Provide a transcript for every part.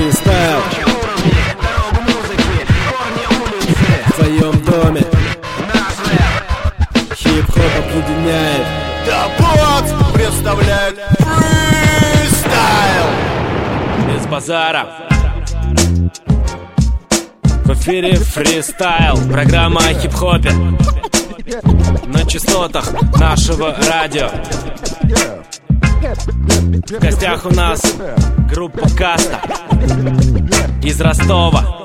фристайл в твоем доме. Хип-хоп объединяет. Да вот представляет фристайл. Без базара. В эфире фристайл, программа о хип-хопе на частотах нашего радио. В гостях у нас группа Каста из Ростова.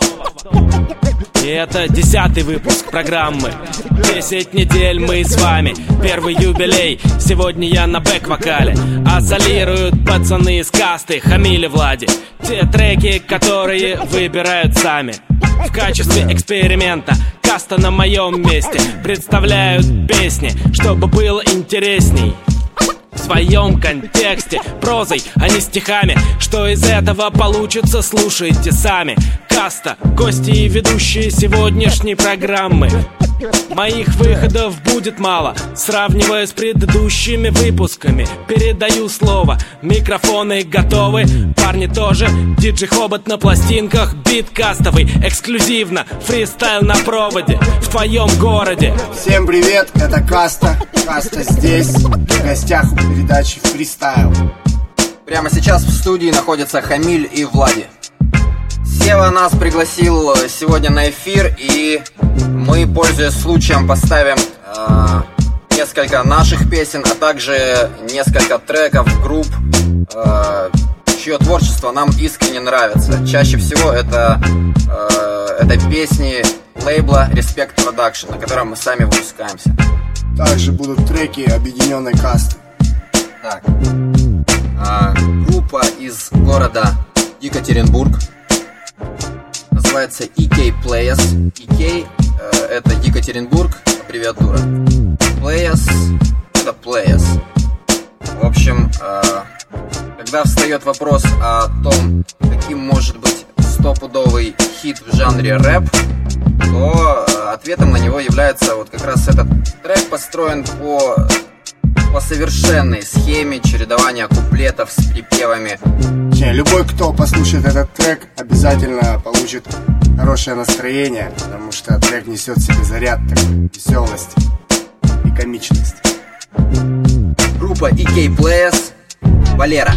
И это 10-й выпуск программы. 10 недель мы с вами, первый юбилей. Сегодня я на бэк-вокале, а солируют пацаны из Касты, Хамиль и Влади. Те треки, которые выбирают сами. В качестве эксперимента Каста на моем месте представляют песни, чтобы было интересней. В своем контексте, прозой, а не стихами. Что из этого получится, слушайте сами. Каста, гости и ведущие сегодняшней программы. Моих выходов будет мало, сравнивая с предыдущими выпусками. Передаю слово, микрофоны готовы, парни тоже. Диджей Хобот на пластинках, бит кастовый, эксклюзивно, фристайл на проводе в твоем городе. Всем привет, это Каста. Каста здесь, в гостях у передачи фристайл. Прямо сейчас в студии находятся Хамиль и Влади. Сева нас пригласил сегодня на эфир, и мы, пользуясь случаем, поставим несколько наших песен, а также несколько треков групп, чье творчество нам искренне нравится. Чаще всего это песни лейбла Respect Production, на котором мы сами выпускаемся. Также будут треки объединенной касты. Так. Группа из города Екатеринбург. Называется EK Players. EK это Екатеринбург, аббревиатура. Players это Players. В общем, когда встает вопрос о том, каким может быть стопудовый хит в жанре рэп, то ответом на него является вот как раз этот трек, построен по совершенной схеме чередования куплетов с припевами. Любой, кто послушает этот трек, обязательно получит хорошее настроение, потому что трек несет в себе заряд такой веселости и комичности. Группа EK Players, Валера.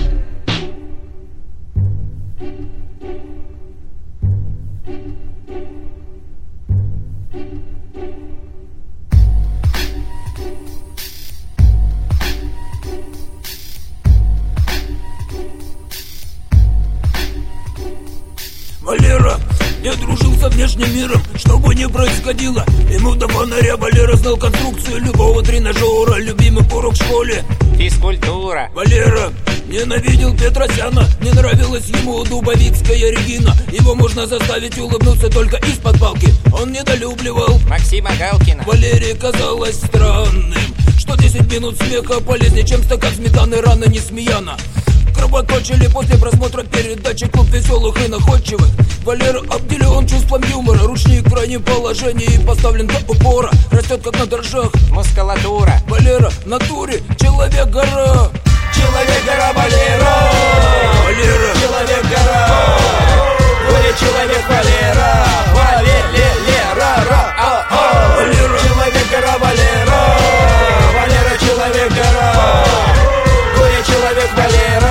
Валера не дружил со внешним миром, что бы ни происходило. Ему до фонаря Валера знал конструкцию любого тренажера. Любимый урок в школе физкультура. Валера ненавидел Петросяна, не нравилась ему дубовицкая Регина. Его можно заставить улыбнуться только из-под палки. Он недолюбливал Максима Галкина. Валерии казалось странным, что 10 минут смеха полезнее, чем стакан сметаны рано не смеяна. Кровоточили после просмотра передачи «Клуб веселых и находчивых». Валера обделен чувством юмора, ручник в крайнем положении поставлен до упора. Растет как на дрожжах мускулатура. Валера в натуре человек-гора. Человек-гора Валера. Валера Человек-гора. Горе человек Валера. Валера. Валера Человек-гора Валера. Валера человек-гора. Горе человек Валера.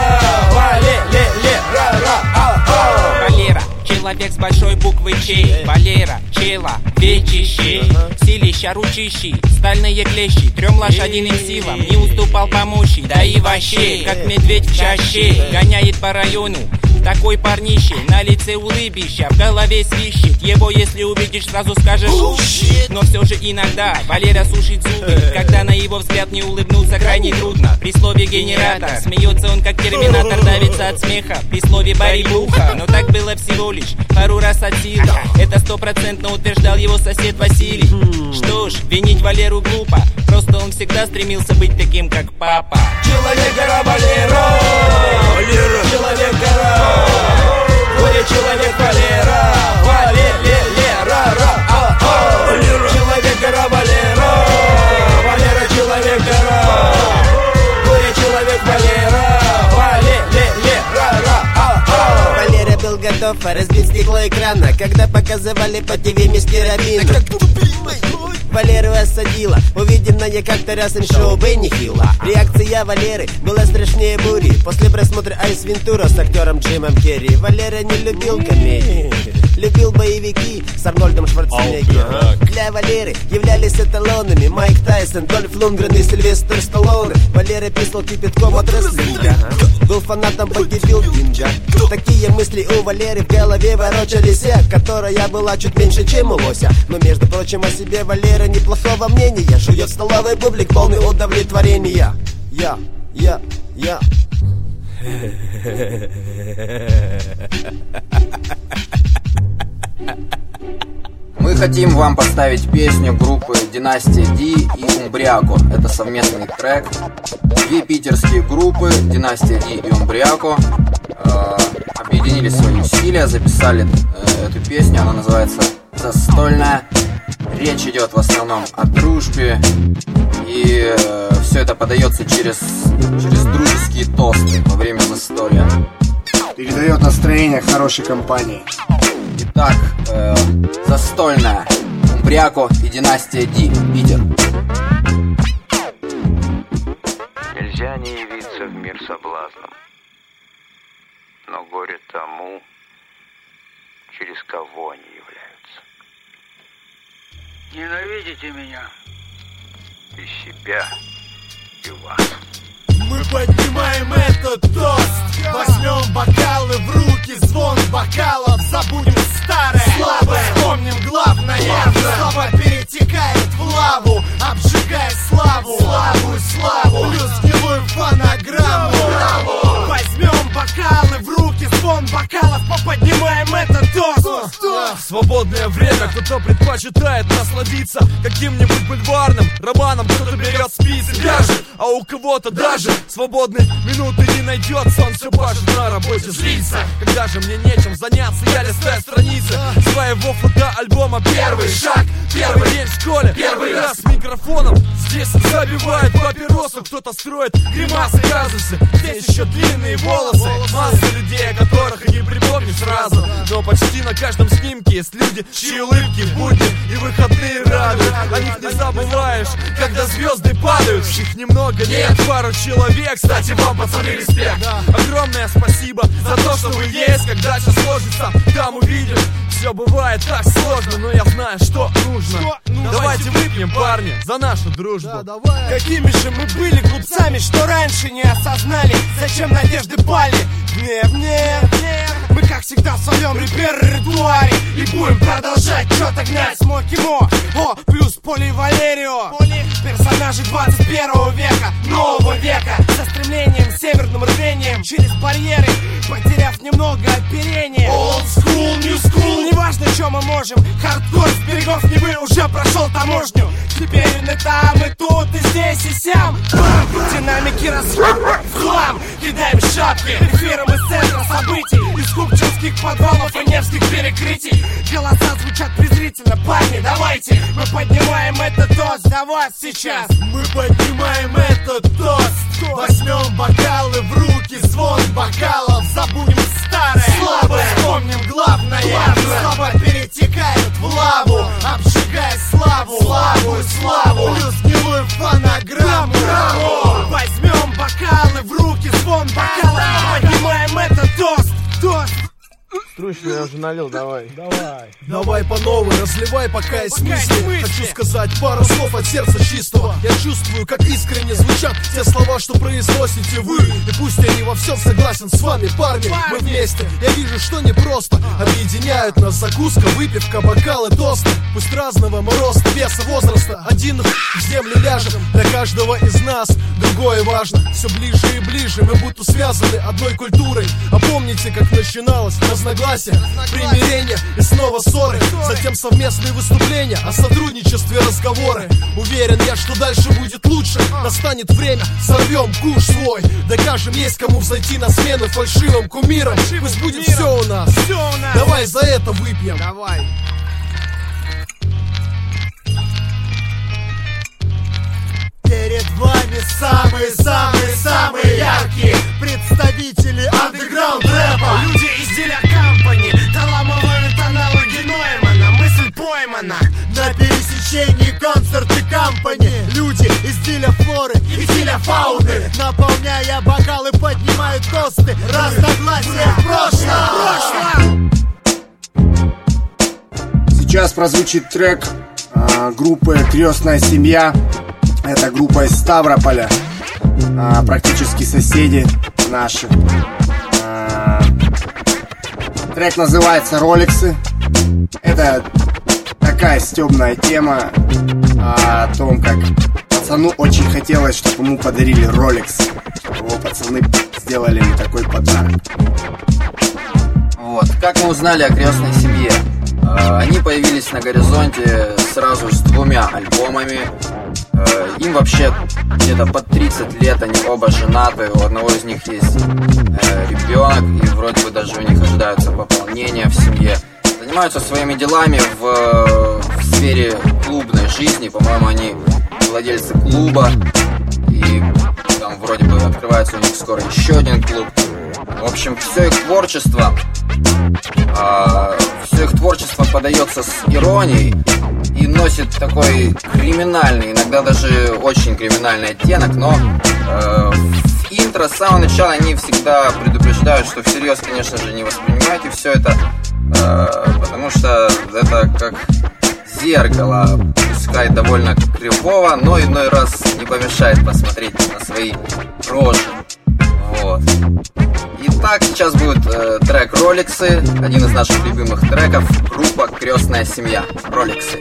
Валера, человек с большой буквы Ч. Валера, человечище. Силища, ручищи, стальные клещи. 3 лошадиным силам не уступал по мощи. Да и вообще, как медведь в чаще, гоняет по району. Такой парнище, на лице улыбища, в голове свищет. Его если увидишь, сразу скажешь но все же иногда Валера сушит зубы, когда на его взгляд не улыбнуться крайне трудно. При слове генератор смеется он как терминатор, давится от смеха. При слове барибуха, но так было всего лишь пару раз от силы. Это 100% утверждал его сосед Василий. Что ж, винить Валеру глупо, просто он всегда стремился быть таким, как папа. Человек-гора Валера. Валера Человек-гора. Горе человек Валера. Валера. Человек-гора Валера. Валера человек-гора. Горе человек Валера. Валера был как готов разбить стекло экрана, когда показывали по ТВ мистера Бина. Валеру осадила увиденное как-то раз им шоу Бенни Хилла. Реакция Валеры была страшнее бури после просмотра Айс Вентура с актером Джимом Керри. Валера не любил комедии, любил боевики с Арнольдом Шварценеггером. Для Валеры являлись эталонами Майк Тайсон, Дольф Лундгрен и Сильвестр Сталлоне. Валера писал кипятком от рестлинга, был фанатом бодибилдинга. Такие мысли у Валеры в голове ворочались, которая была чуть меньше, чем у лося. Но между прочим о себе Валера неплохого мнения, жует столовый бублик полный удовлетворения. Я. Мы хотим вам поставить песню группы Династия Ди и Умбриако. Это совместный трек. Две питерские группы, Династия Ди и Умбриако, объединили свои усилия, записали эту песню. Она называется «Застольная». Речь идет в основном о дружбе, и все это подается через дружеские тосты во время застолья. Передает настроение хорошей компании. Итак, «Застольная», Умбриако и Династия Ди, Питер. Нельзя не явиться в мир соблазном, но горе тому, через кого они являются. Ненавидите меня и себя, и вас. Мы поднимаем этот тост, возьмем бокалы в руки, звон бокалов, забудем старое, слабое, вспомним главное. Слава перетекает в лаву, обжигая славу, плюс гнилую фонограмму. Возьмем бокалы в руки, звон бокалов, поподнимаем этот тост. В свободное время кто-то предпочитает насладиться каким-нибудь бульварным романом, кто-то берет список даже, а у кого-то даже свободной минуты не найдется. Он все пашет на работе, злится. Когда же мне нечем заняться, я листаю страницы своего фотоальбома. Первый шаг, первый день в школе, первый раз с микрофоном. Здесь забивают папиросу, кто-то строит гримасы, казусы. Здесь еще длинные волосы, масса людей, о которых и не припомнишь сразу. Но почти на каждом снимке есть люди, чьи улыбки в будни и выходные радуют. О них не забываешь, когда звезды падают. Их немного, нет, пару человек. Кстати, вам, пацаны, респект. Огромное спасибо за то, что вы есть. Когда все сложится, там увидишь. Все бывает так сложно, но я знаю, что нужно. Давайте выпьем, парни, за нашу дружбу. Какими же мы были глупцами, что раньше не осознали, зачем надежды пали. Гнев. Мы, как всегда, в своем репертуаре и будем продолжать что-то гнать. Смоки Мо, плюс Поли Валерио. Персонажи 21 века, нового века, со стремлением, северным рвением через барьеры, потеряв немного оперения. Old school, new school, неважно, что мы можем. Хардкор с берегов Невы уже прошел таможню. Теперь он и там, и тут, и здесь, и сям. Динамики в хлам, кидаем шапки эфиром из центра событий, из купчинских подвалов и невских перекрытий. Голоса звучат презрительно, парни, давайте. Мы поднимаем этот тост за вас сейчас. Мы поднимаем этот тост, возьмем бокалы в руки, звон бокалов, забудем старое, слабое, вспомним главное. Слова перетекают в лаву, обжигая славу, плюс гнилую фонограмму. Возьмем бокалы в руки, звон бокалов, поднимаем этот тост. Стручно я уже налил, давай. Давай по новой, разливай, пока есть мысли. Хочу сказать пару слов от сердца чистого. Я чувствую, как искренне звучат те слова, что произносите вы. И пусть я не во всем согласен с вами, парни, мы вместе. Я вижу, что непросто объединяют нас закуска, выпивка, бокалы, тосты. Пусть разного мы роста, веса, возраста, один в землю ляжем. Для каждого из нас другое важно. Все ближе и ближе, мы будто связаны одной культурой. А помните, как начиналось разногласия, примирение и снова ссоры, затем совместные выступления, о сотрудничестве разговоры. Уверен я, что дальше будет лучше. Настанет время, сорвем куш свой, докажем, есть кому взойти на смену фальшивым кумирам. Пусть будет все у нас. Давай за это выпьем. Давай. Перед вами самые яркие представители андеграунд рэпа. Люди из Деля Компани, разливают тосты. Разногласия в прошлом. Сейчас прозвучит трек группы «Крестная семья». Это группа из Ставрополя, практически соседи наши. Трек называется «Роликсы». Это такая стебная тема о том, как пацану очень хотелось, чтобы ему подарили Ролекс. Его пацаны сделали ему такой подарок. Вот, как мы узнали о «Крестной семье»? Они появились на горизонте сразу с 2 альбомами. Им вообще где-то под 30 лет, они оба женаты, у одного из них есть ребенок, и вроде бы даже у них ожидаются пополнения в семье. Занимаются своими делами в сфере клубной жизни, по-моему, они владельцы клуба, и там вроде бы открывается у них скоро еще один клуб. В общем, все их творчество подается с иронией и носит такой криминальный, иногда даже очень криминальный оттенок, но в интро с самого начала они всегда предупреждают, что всерьез, конечно же, не воспринимайте все это, потому что это как зеркало, пускай довольно кривого, но иной раз не помешает посмотреть на свои рожи. Вот. Итак, сейчас будет трек «Роликсы», один из наших любимых треков, группа «Крестная семья». «Роликсы».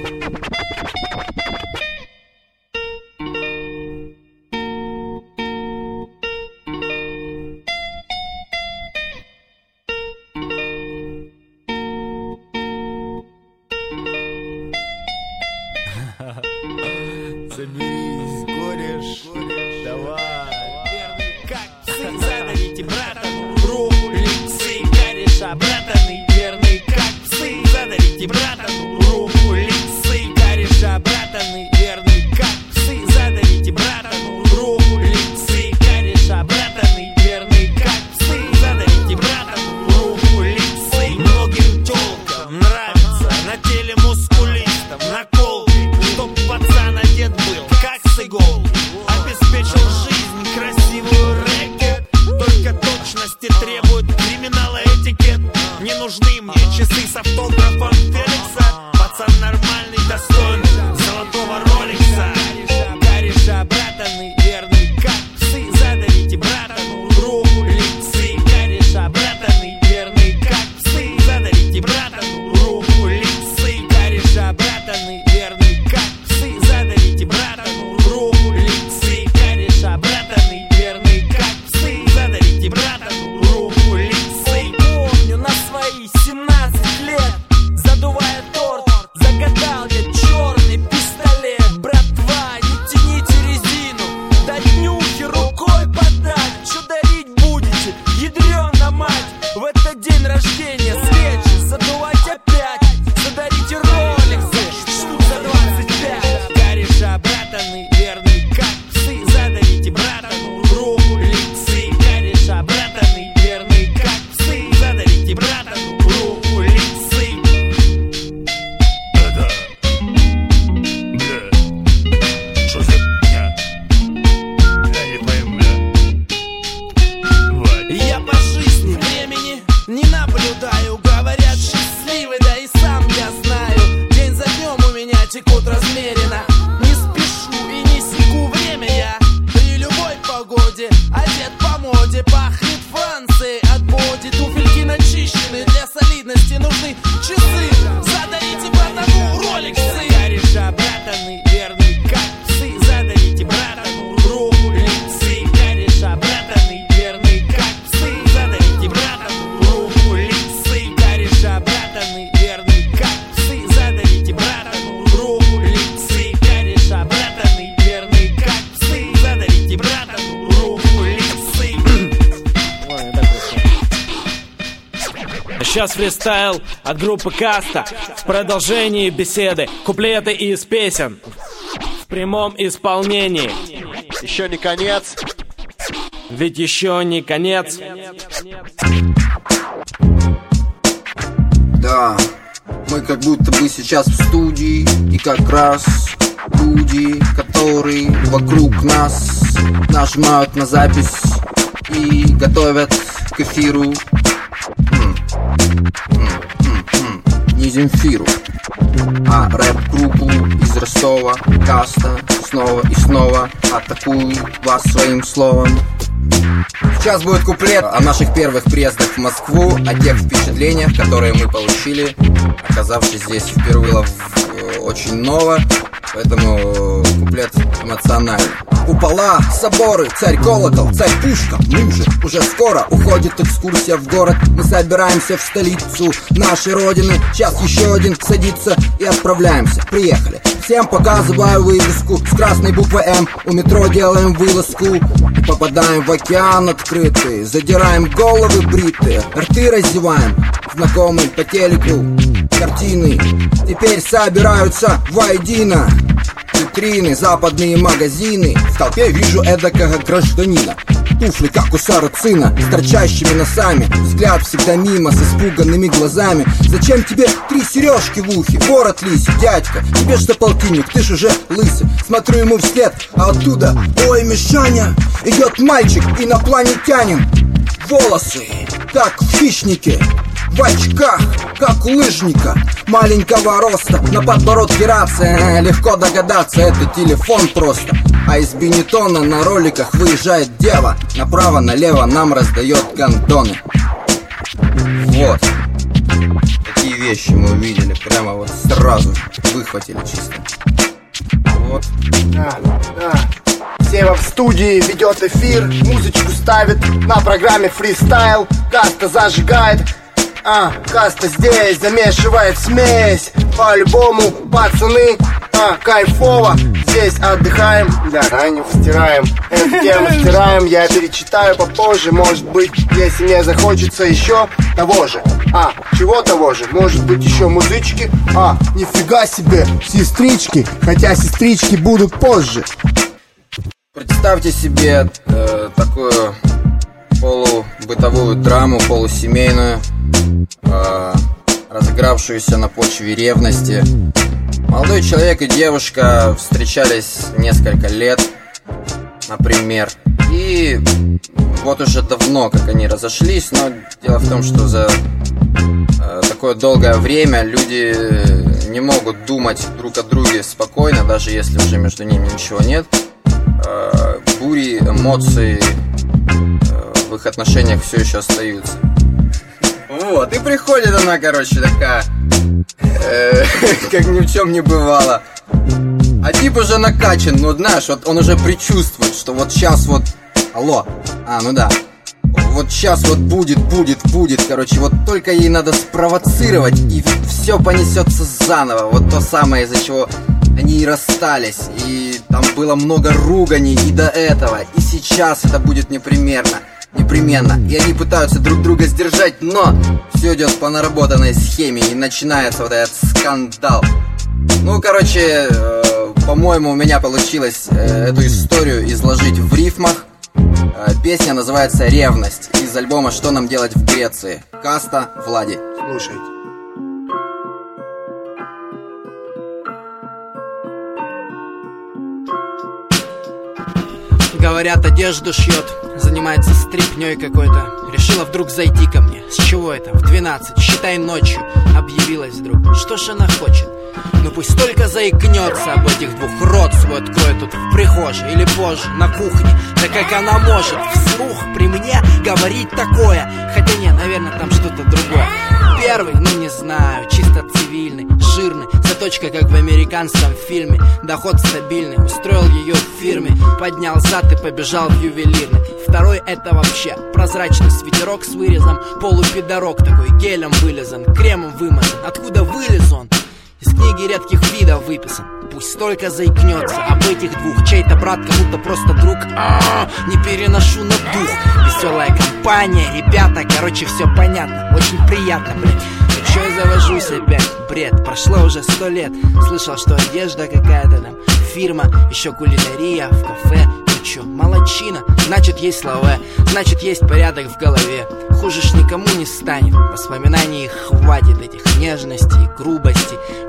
Соберись, горешь, давай. Как псы задавите брата, роликсы, кореша, братаны, верный, как псы задавите брата, роликсы, кореша, братаны, верный, как псы задавите брата, роликсы, кореша, братаны, верный, как псы задавите брата, роликсы. Многим тёлкам нравится на теле мускулистам наколки, чтоб пацан одет был, как с иголки, обеспечил жизнь красивую рэкет, только точности требует криминала этикет. Не нужны мне часы с автографом Феликса, пацан нормальный, достойный золотого Роликса. Кореша, братаны, верный, как псы задавите брата, роликсы. Кореша, братаны, верный, как псы задавите брата, роликсы. Кореша, братаны, верный, как псы задавите брата, роликсы. Кореша, братаны, верный, как псы задавите брата, роликсы. Помню на свои 17 лет, задувая торт, загадал я черный пистолет. Братва, не тяните резину, дать нюхи рукой подать. Что дарить будете, ядрёна мать? В этот день рождения свечи задувать опять. Задарите роликсы, штук за 25. Кореша, братаны, верный, как псы задавите брата, роликсы. Кореша, братаны, верный, как псы задавите брата, роликсы. Что за хуйня? Я не пойму, Я по жизни времени не наблюдаю. Говорят, счастливый, да и сам я знаю. День за днем у меня текут размеренно. Не спешу и не секу время я. При любой погоде одет по моде. Пахнет Францией от боди. Туфельки начищены, для солидности нужны часы. Задарите братану роликсы. Кореша, братаны, верный, как псы. Задарите братану роликсы. Кореша, братаны, верный, как псы. Задарите братану роликсы. Кореша, братаны, верный, как псы. Задарите братану роликсы. Кореша, братаны, верный, как псы. Задарите братану роликсы. Сейчас фристайл от группы Каста. В продолжении беседы куплеты из песен в прямом исполнении. еще не конец. Ведь еще не конец. Да, мы как будто бы сейчас в студии, и как раз люди, которые вокруг нас, нажимают на запись и готовят к эфиру не Земфиру, а рэп-группу из Ростова, Каста, снова и снова атакую вас своим словом. Сейчас будет куплет о наших первых приездах в Москву, о тех впечатлениях, которые мы получили, оказавшись здесь впервые очень ново, поэтому куплет эмоциональный. Купола, соборы, царь-колокол, царь-пушка. Ну же, уже скоро уходит экскурсия в город. Мы собираемся в столицу нашей родины. Сейчас еще один садится и отправляемся. Приехали. Всем показываю вывеску с красной буквой М. У метро делаем вылазку. Попадаем в океан открытый. Задираем головы бритые. Рты раздеваем. Знакомые по телеку картины теперь собираются воедино. Витрины, западные магазины. В толпе вижу эдакого гражданина. Туфли, как у сарацина, с торчащими носами. Взгляд всегда мимо, с испуганными глазами. Зачем тебе 3 сережки в ухе? Ворот лисий, дядька, тебе что полтинник, ты ж уже лысый. Смотрю ему вслед, а оттуда: ой, Мишаня, идет мальчик, инопланетянин. Волосы, как в хищнике, в очках, как у лыжника. Маленького роста, на подбородке рация. Легко догадаться, это телефон просто. А из Бенетона на роликах выезжает дева. Направо-налево нам раздает гондоны. Вот. Такие вещи мы увидели. Прямо вот сразу выхватили чисто. Вот. Сева в студии ведет эфир, музычку ставит на программе фристайл. Каста зажигает. Каста здесь замешивает смесь. По-любому, пацаны, кайфово. Здесь отдыхаем, да, ранее стираем. Эту тему стираем, я перечитаю попозже. Может быть, если мне захочется еще того же. Чего того же? Может быть, еще музычки. Нифига себе, сестрички. Хотя сестрички будут позже. Представьте себе такую полубытовую драму, полусемейную, разыгравшуюся на почве ревности. Молодой человек и девушка встречались несколько лет, например. И вот уже давно, как они разошлись. Но дело в том, что за такое долгое время люди не могут думать друг о друге спокойно, даже если уже между ними ничего нет. Бури эмоций в их отношениях все еще остаются. Вот, и приходит она, короче, такая, как ни в чем не бывало. А тип уже накачан, ну знаешь, вот он уже предчувствует, что вот сейчас вот, алло, ну да, вот сейчас вот будет, короче, вот только ей надо спровоцировать, и все понесется заново. Вот то самое, из-за чего они и расстались, и там было много руганий и до этого, и сейчас это будет непременно. И они пытаются друг друга сдержать, но все идет по наработанной схеме, и начинается вот этот скандал. Ну, короче, по-моему, у меня получилось эту историю изложить в рифмах. Песня называется «Ревность» из альбома «Что нам делать в Греции». Каста, Влади. Слушайте. Говорят, одежду шьет, занимается стрипней какой-то. Решила вдруг зайти ко мне. С чего это? В 12, считай ночью. Объявилась вдруг. Что ж она хочет? Ну пусть только заикнется об этих двух. Рот свой откроет тут в прихожей или позже на кухне. Да как она может вслух при мне говорить такое? Хотя нет, наверное, там что-то другое. Первый, ну не знаю, чисто цивильный, жирный, заточка как в американском фильме. Доход стабильный, устроил ее в фирме. Поднял зад и побежал в ювелирный. Второй это вообще прозрачный свитерок с вырезом. Полупидорок такой, гелем вылезан, кремом вымазан. Откуда вылез он? Из книги редких видов выписан. Пусть только заикнется об этих двух. Чей-то брат, кому-то просто друг. Не переношу на дух. Веселая компания, ребята, короче, все понятно. Очень приятно, блядь. Ну чё я завожусь опять? Бред, прошло уже 100 лет. Слышал, что одежда какая-то там, фирма, еще кулинария в кафе. Ну чё, молодчина, значит есть слова, значит есть порядок в голове. Хуже ж никому не станет. Воспоминаний хватит, этих нежностей, грубостей.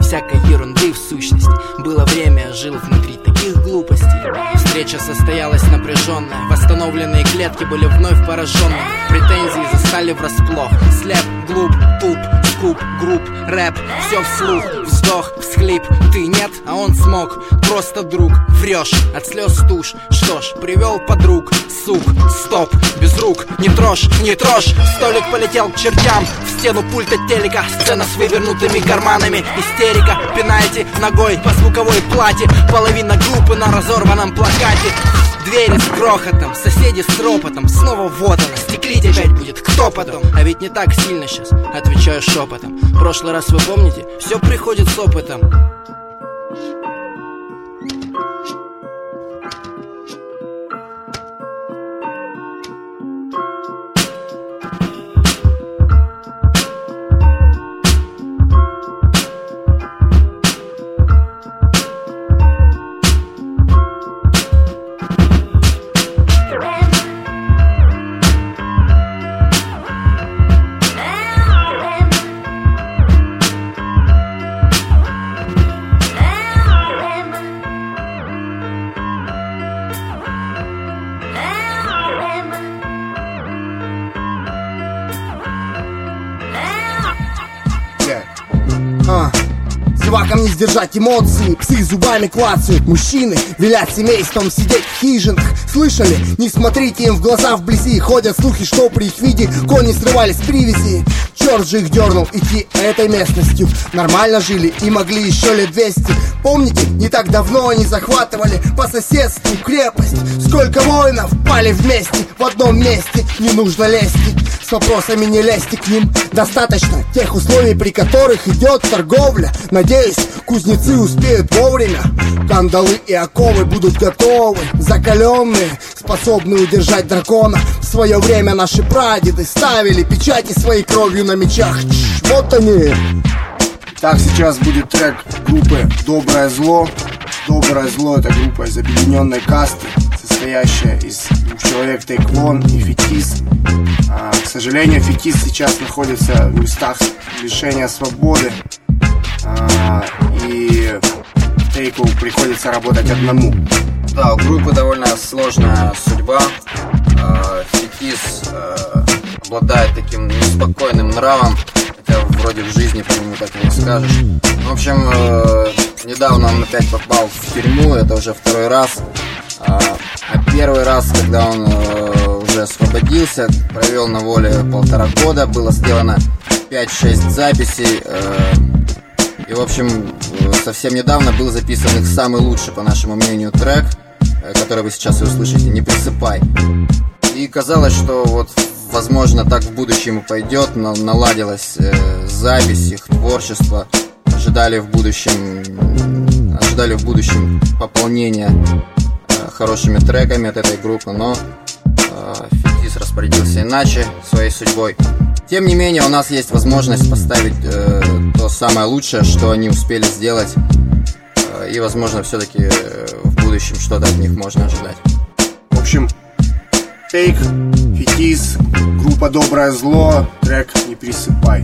всякой ерунды в сущности. Было время, я жил внутри таких глупостей. Встреча состоялась напряженная, восстановленные клетки были вновь поражены. Претензии застали врасплох. Слеп, глуп, туп, скуп, групп, рэп, все вслух. Вздох, всхлип, ты нет, а он смог. Просто друг, врешь, от слез тушь. Что ж, привел подруг, сук, стоп, без рук, не трожь, не трожь. Столик полетел к чертям, в стену пульта телека. Сцена с вывернутыми карманами, истерика. Пинайте ногой по звуковой плате. Половина группы на разорванном плакате. Двери с грохотом, соседи с ропотом. Снова вот она, стеклить опять будет, кто потом? А ведь не так сильно сейчас, отвечаю шепотом. Прошлый раз вы помните, все приходит с опытом. Зевакам не сдержать эмоции, псы зубами клацают. Мужчины велят семейством сидеть в хижинах. Слышали? Не смотрите им в глаза вблизи. Ходят слухи, что при их виде кони срывались с привязи. Черт же их дернул идти этой местностью. Нормально жили и могли еще лет 200. Помните, не так давно они захватывали по соседству крепость. Сколько воинов пали вместе в одном месте. Не нужно лезть, с вопросами не лезьте к ним. Достаточно тех условий, при которых идет торговля. Надеюсь, кузнецы успеют вовремя. Кандалы и оковы будут готовы, закаленные, способные удержать дракона. В свое время наши прадеды ставили печати своей кровью на мечах. Вот они. Так, сейчас будет трек группы «Доброе зло». «Доброе зло» — это группа из объединенной касты, состоящая из 2 человек: Тейквон и Фетис. К сожалению, Фетис сейчас находится в местах лишения свободы, и Тейку приходится работать одному. Да, у группы довольно сложная судьба. Фетис обладает таким неспокойным нравом, хотя вроде в жизни по нему так и не скажешь. В общем, недавно он опять попал в тюрьму, это уже 2-й раз. А первый раз, когда он уже освободился, провел на воле 1,5 года, было сделано 5-6 записей. И, в общем, совсем недавно был записан их самый лучший, по нашему мнению, трек, который вы сейчас и услышите, «Не присыпай». И казалось, что вот, возможно, так в будущем и пойдет, но наладилась запись, их творчество. Ожидали в будущем пополнения хорошими треками от этой группы, но Фетис распорядился иначе своей судьбой. Тем не менее, у нас есть возможность поставить то самое лучшее, что они успели сделать, и, возможно, все-таки в будущем что-то от них можно ожидать. В общем, Тейк, Фетис, группа «Доброе зло», трек «Не присыпай».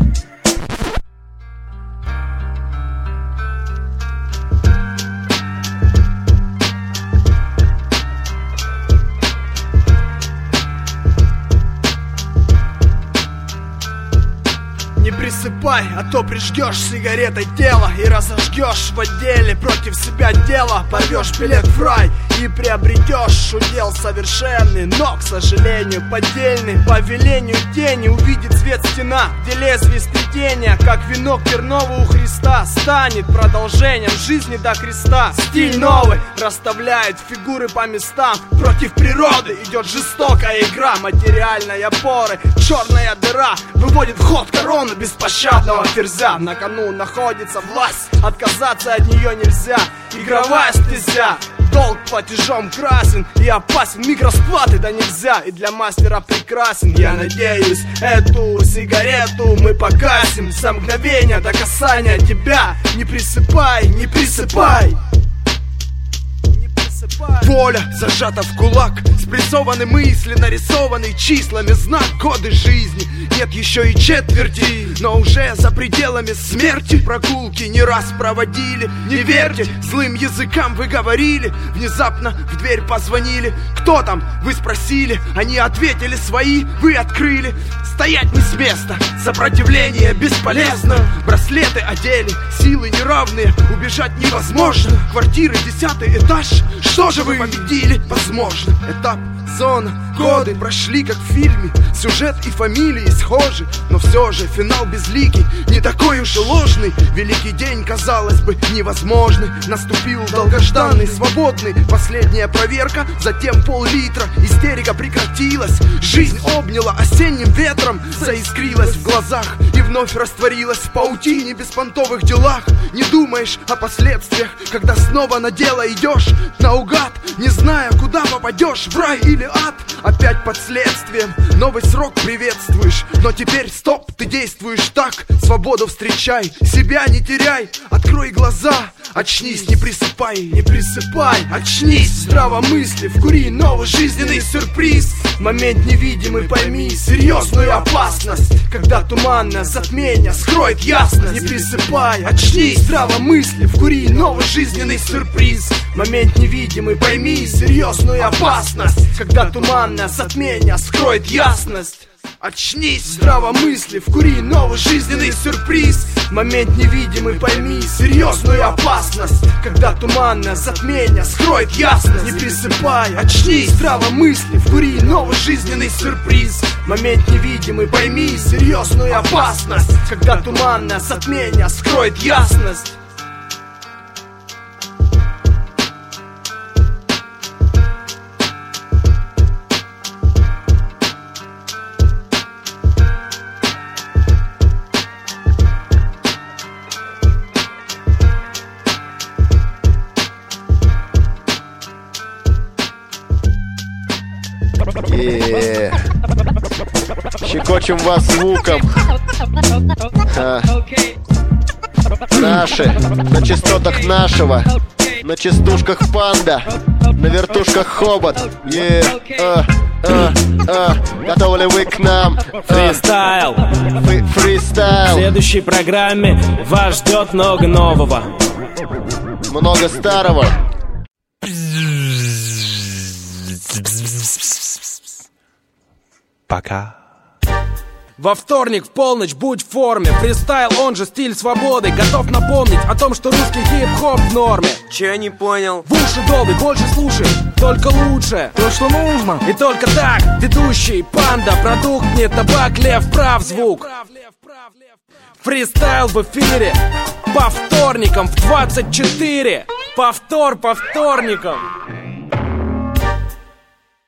Не присыпай, а то прижгешь сигаретой тело и разожгешь в отделе против себя дело. Порвешь билет в рай и приобретешь удел совершенный, но, к сожалению, поддельный. По велению тени увидит свет стена, где лезвие сплетения, как венок терновый у Христа, станет продолжением жизни до креста. Стиль новый расставляет фигуры по местам. Против природы идет жестокая игра. Материальной опоры черная дыра выводит в ход корону беспощадного ферзя. На кону находится власть, отказаться от нее нельзя. Игровая стезя, долг платежом красен и опасен. Миг расплаты да нельзя, и для мастера прекрасен. Я надеюсь, эту сигарету мы погасим за мгновение до касания тебя. Не присыпай, не присыпай. Воля зажата в кулак, спрессованы мысли, нарисованы числами, знак годы жизни. Нет еще и четверти, но уже за пределами смерти. Прогулки не раз проводили, не верьте злым языкам, вы говорили. Внезапно в дверь позвонили. Кто там? Вы спросили. Они ответили свои, вы открыли. Стоять не с места, сопротивление бесполезно. Браслеты одели, силы неравные, убежать невозможно. Квартиры 10-й этаж, что же вы победили? Возможно. Этап, зона, годы прошли как в фильме. Сюжет и фамилии схожи, но все же финал безликий, не такой уж и ложный. Великий день, казалось бы, невозможный. Наступил долгожданный, свободный. Последняя проверка, затем пол-литра. Истерика прекратилась, жизнь обняла осенним ветром. Заискрилась в глазах и вновь растворилась в паутине беспонтовых делах. Не думаешь о последствиях, когда снова на дело идешь наугад, не зная, куда попадешь, в рай или ад. Опять под следствием, новый срок приветствуешь, но теперь стоп, ты действуешь так. Свободу встречай, себя не теряй, открой глаза, очнись, не присыпай, не присыпай, очнись, здраво мысли, вкури новый жизненный сюрприз. Момент невидимый, пойми серьезную опасность, когда туманное затмение скроет ясность. Не присыпай, очнись, здраво мысли, вкури новый жизненный сюрприз. Момент невидимый, пойми серьезную опасность, когда туманное затмение скроет ясность. Очнись, здраво мысли, вкури новый жизненный сюрприз. Момент невидимый, пойми серьезную опасность, когда туманное затмение скроет ясность. Не присыпай, очнись, здраво мысли, вкури новый жизненный сюрприз. Момент невидимый, пойми серьезную опасность, когда туманное затмение скроет ясность. Щекочем вас звуком. Наши, на частотах нашего, на частушках панда, на вертушках хобот. Готовы ли вы к нам? Фристайл. Фристайл. В следующей программе вас ждет много нового, много старого. Пока. Во вторник в полночь будь в форме. Фристайл, он же стиль свободы. Готов напомнить о том, что русский хип-хоп в норме. Че не понял? В уши долбит, больше слушай, только лучше. То, что нужно. И только так. Ведущий, панда, продукт, не табак, лев, прав звук. Фристайл в эфире. По вторникам в 24. Повтор по вторникам.